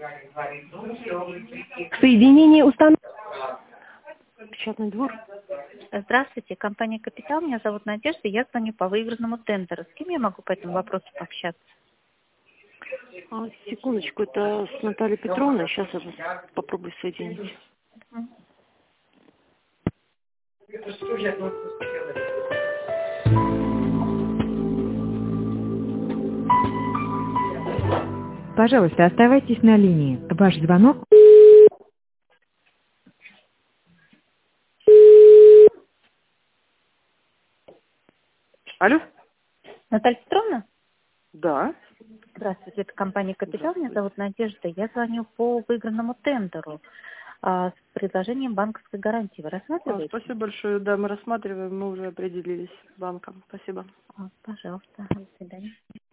Соединение установлено. Печатный двор. Здравствуйте, компания «Капитал». Меня зовут Надежда, я звоню по выигранному тендеру. С кем я могу по этому вопросу пообщаться? Секундочку, это с Натальей Петровной. Сейчас я вас попробую соединить. Пожалуйста, оставайтесь на линии. Ваш звонок. Алло? Наталья Петровна? Да. Здравствуйте, это компания «Капитал». Меня зовут Надежда. Я звоню по выигранному тендеру с предложением банковской гарантии. Вы рассматриваете? Спасибо большое. Да, мы рассматриваем, мы уже определились с банком. Спасибо. Пожалуйста, до свидания.